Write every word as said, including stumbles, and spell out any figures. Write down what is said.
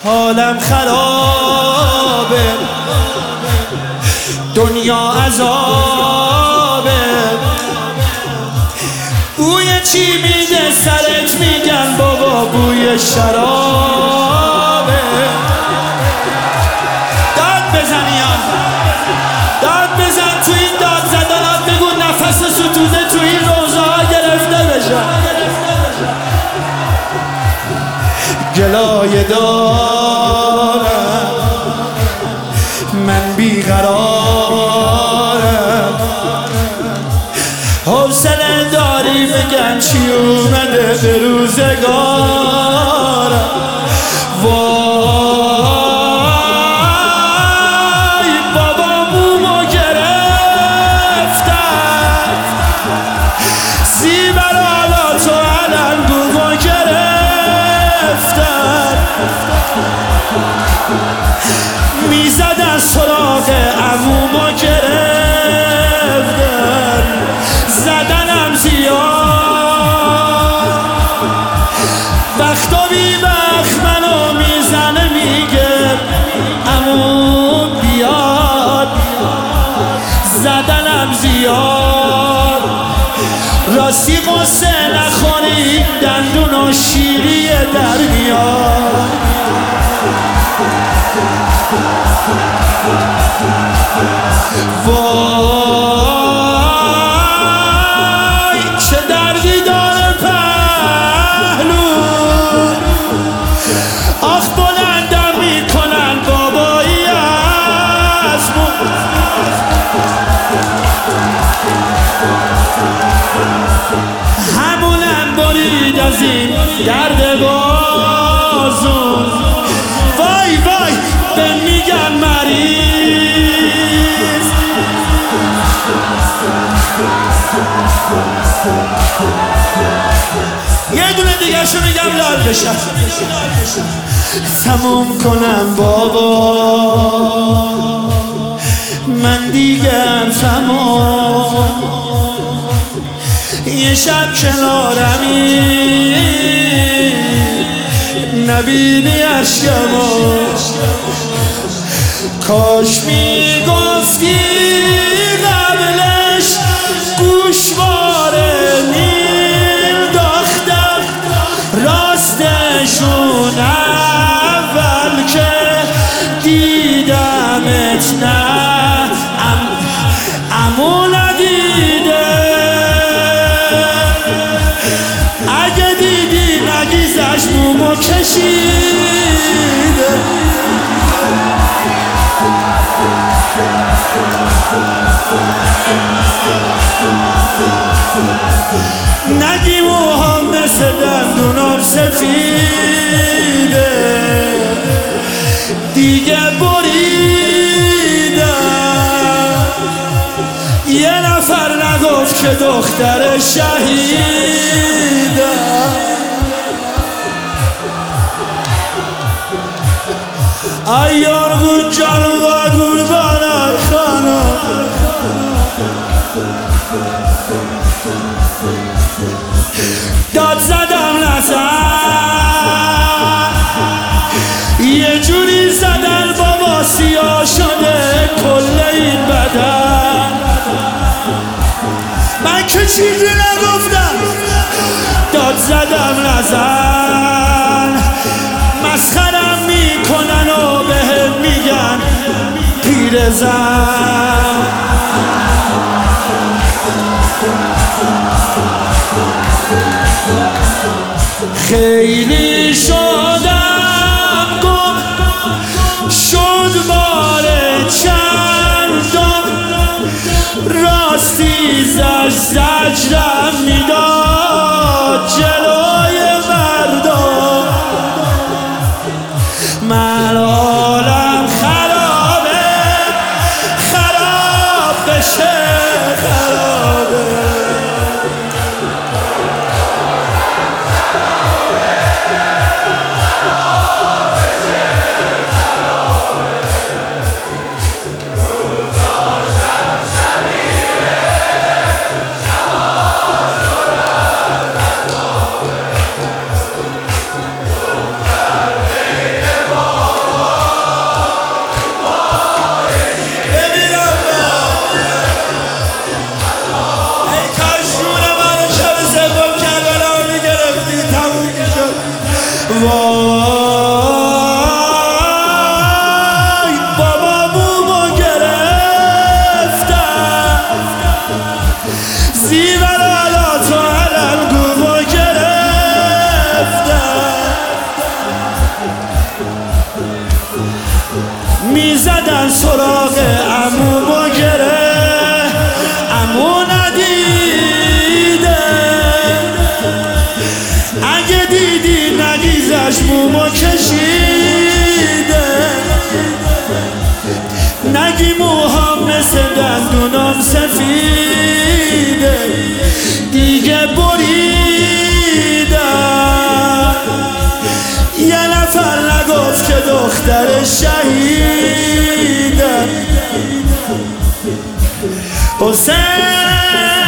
حالم خرابه، دنیا عذابه، بوی چی میده سرت میگن بابا بوی شرابه. داد بزنیم، داد بزن تو این داد زدنات، بگو نفس ستوده تو این روزه ها گرفته بشه. گلایه دارم من بیقرارم، حوصله داری بگن چی اومده به روزگارم. وای بابا مومو گرفتم، زیبرالات و علنگومو گرفتم، میزدن سراغ عمومو گرفتن، زدنم زیاد، بخت و بی بخت منو میزنه میگه عمو بیاد، زدنم زیاد، راستی قصه نخوری دندون و شیری در میاد. وای چه دردی داره پهلو، آخ بلندم میکنن بابایی از مو، همونم برید از این درد بازون. وای وای به میگن مریض، یه دونه دیگه شو میگم لال بشم، تموم کنم بابا من دیگر تمام، یه شب کنارمی نبینی عشقمو، کاش میگفتی قبلش گوشواره مینداختم راستشون اول که دیدمت، نه ام امو ندیده، اگه دیدی نگیزش مومو کشیده. نگی موهام مثل دندونام سفیده، دیگه بریدم، یه نفر نگفت که دختر شهیده. ایار بود جان و قربانت خانم، داد زدم نزن، یه جوری زدن بابا سیاه شده کل این بدن، من که چیزی نگفتم، داد زدم نزن، مسخرم میکنن و بهم میگن پیرزن. خیلی شدم گم شد بار چندم، راستی زج زجرم میداد جلوی مردم، من حالم خرابه خراب بشه خرابه. میزدن سراغ عموم و گره عمو ندیده اگه دیدی نگیزش مومو کشیده نگی موهام مثل دندونام سفیده دیگه بریدم یه نفر نگفت که دختر شهیده حسین